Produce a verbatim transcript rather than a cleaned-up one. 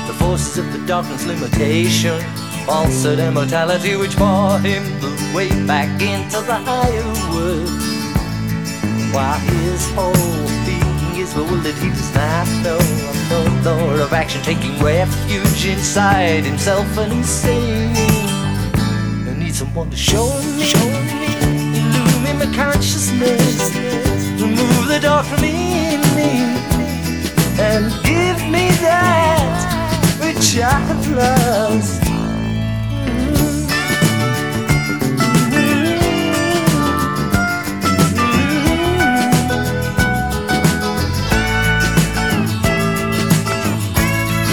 the forces of the darkness, limitation, falsehood, and mortality, which bore him the way back into the higher world. While his whole being is full that he does not know, no lord of action, taking refuge inside himself, and he's saying, I need someone to show me, show me, illumine my consciousness, remove the dark from in me, and give me that which I've lost.